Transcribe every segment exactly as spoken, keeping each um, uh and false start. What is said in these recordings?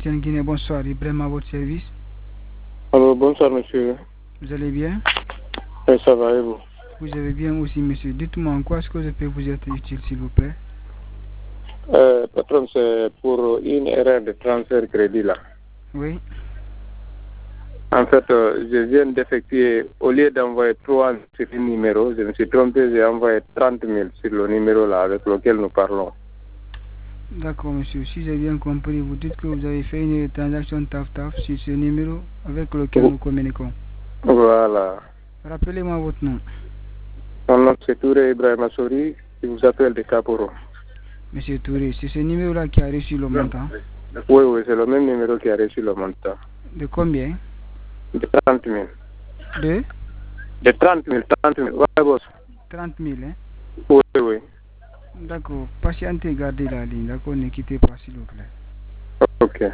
M T N Guinée, bonsoir, Ibrahim à votre service. Alors, bonsoir monsieur. Vous allez bien? Oui, ça va et vous? Vous allez bien aussi monsieur. Dites-moi en quoi est-ce que je peux vous être utile s'il vous plaît? euh, Patron, c'est pour une erreur de transfert crédit là. Oui. En fait, euh, je viens d'effectuer, au lieu d'envoyer trois sur un numéro, je me suis trompé, j'ai envoyé trente mille sur le numéro là avec lequel nous parlons. D'accord monsieur, si j'ai bien compris, vous dites que vous avez fait une transaction taf-taf sur ce numéro avec lequel Oh. nous communiquons. Voilà. Rappelez-moi votre nom. Mon nom c'est Touré Ibrahim Assouri, je vous appelle de Caporo. Monsieur Touré, c'est ce numéro-là qui a reçu le montant. Oui, oui, c'est le même numéro qui a reçu le montant. De combien? De trente mille. De De trente mille, trente mille. Ouais, boss. trente mille, hein? Oui, oui. D'accord, patientez, gardez la ligne, d'accord, ne quittez pas s'il vous plaît. Ok.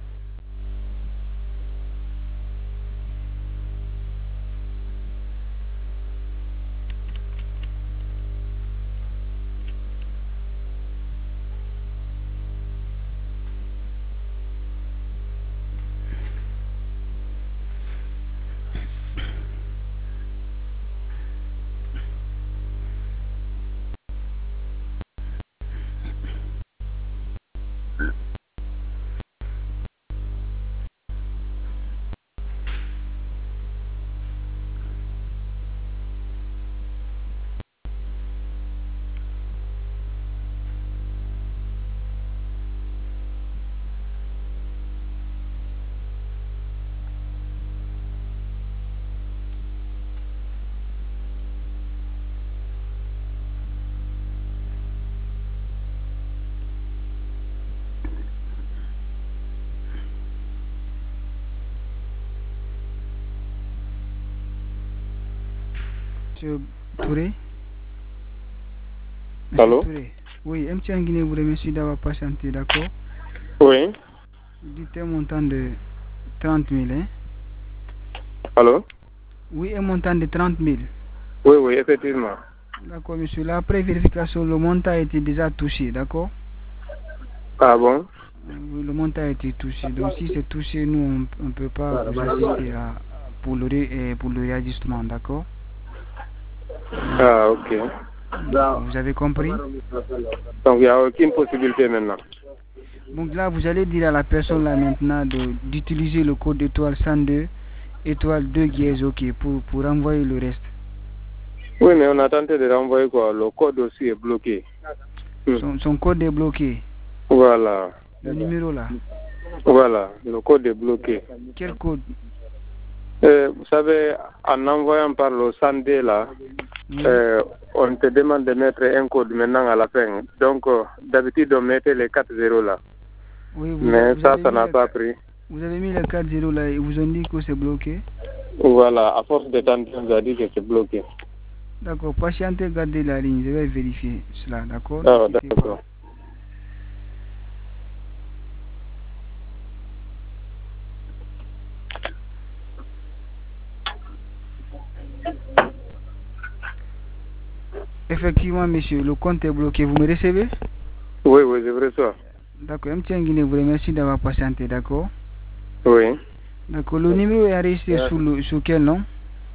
Monsieur Touré? Monsieur Allô? Touré. Oui, M T N Guinée vous remercie d'avoir patienté, d'accord? Oui. Dites un montant de trente mille, hein? Allô? Oui, un montant de trente mille. Oui, oui, effectivement. D'accord, monsieur. Là, après vérification, le montant a été déjà touché, d'accord? Ah bon? Oui, le montant a été touché. Donc, si c'est touché, nous, on ne peut pas vous assister à, pour, le ré, pour le réajustement, d'accord? Ah, ok. Vous avez compris? Donc, il n'y a aucune possibilité maintenant. Donc là, vous allez dire à la personne là maintenant d'utiliser le code étoile cent deux, étoile deux dièse OK pour, pour envoyer le reste. Oui, mais on a tenté de renvoyer quoi? Le code aussi est bloqué. Son, son code est bloqué. Voilà. Le numéro là. Voilà, le code est bloqué. Quel code? Euh, vous savez, en envoyant par le cent deux là, Oui. euh, on te demande de mettre un code maintenant à la fin. Donc, euh, d'habitude, on mettait les quatre zéros là. Oui, vous mais a, vous ça, ça n'a pas le, pris. Vous avez mis les quatre zéros là et vous ont dit que c'est bloqué? Voilà, à force de tenter, on nous a dit que c'est bloqué. D'accord, patientez, gardez la ligne, je vais vérifier cela, d'accord? Ah, d'accord. Effectivement, monsieur, le compte est bloqué. Vous me recevez? Oui, oui, je vous reçois. D'accord, M T N Guinée vous remercie d'avoir patienté, d'accord? Oui. D'accord, le numéro est enregistré sous, le, sous quel nom?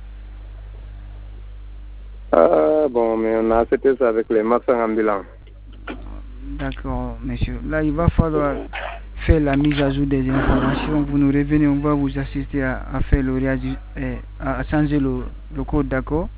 Ah, bon, mais on a accepté ça avec les marchands ambulants. D'accord, monsieur. Là, il va falloir faire la mise à jour des informations. Vous nous revenez, on va vous assister à, à faire le à, à changer le, le code, d'accord?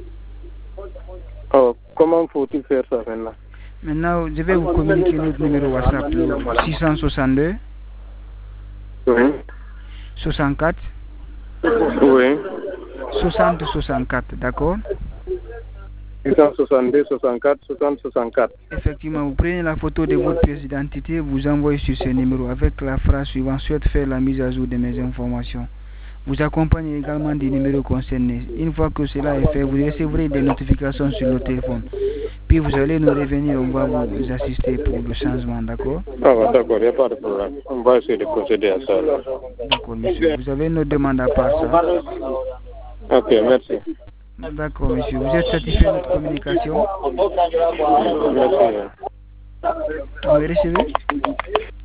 Oh, comment faut-il faire ça maintenant? Maintenant, je vais vous communiquer notre numéro WhatsApp, le six cent soixante-deux, Oui. soixante-quatre, Oui. soixante soixante-quatre, d'accord? six cent soixante-deux, soixante-quatre, soixante, soixante-quatre. Effectivement, vous prenez la photo de votre pièce d'identité, vous envoyez sur ce numéro avec la phrase suivante: souhaite faire la mise à jour de mes informations. Vous accompagnez également des numéros concernés. Une fois que cela est fait, vous recevrez des notifications sur le téléphone. Puis vous allez nous revenir, on va vous assister pour le changement, d'accord? Ah, d'accord, il n'y a pas de problème. On va essayer de procéder à ça. D'accord, monsieur. Vous avez une demande à part ça? Ok, merci. D'accord, monsieur. Vous êtes satisfait de notre communication? Merci. Vous me recevez?